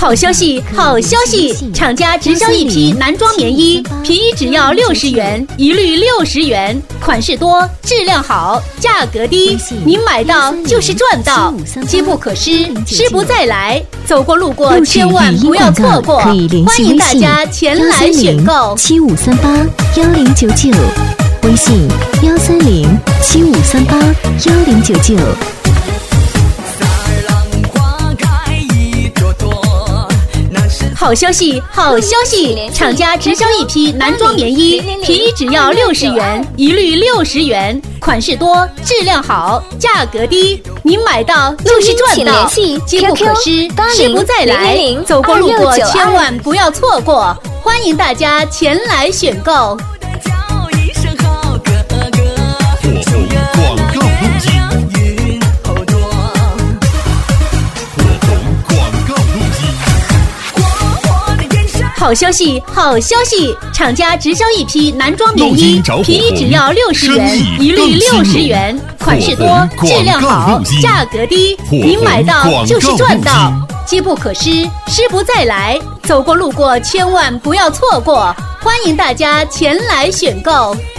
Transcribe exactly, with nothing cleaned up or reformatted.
好消息，好消息！厂家直销一批男装棉衣，便宜只要六十元，一律六十元，款式多，质量好，价格低，您买到就是赚到，机不可失，失不再来。走过路过千万不要错过，欢迎大家前来选购。 七五三八幺零九九，微信幺三零七五三八幺零九九。 好消息，好消息！厂家直销一批男装棉衣，便宜只要六十元，一律六十元，款式多，质量好，价格低，您买到就是赚到，机不可失，失不再来。走过路过千万不要错过，欢迎大家前来选购。好消息，好消息！厂家直销一批男装棉衣，便宜只要六十元，一律六十元，款式多，质量好，价格低，您买到就是赚到，机不可失，失不再来。走过路过千万不要错过，欢迎大家前来选购。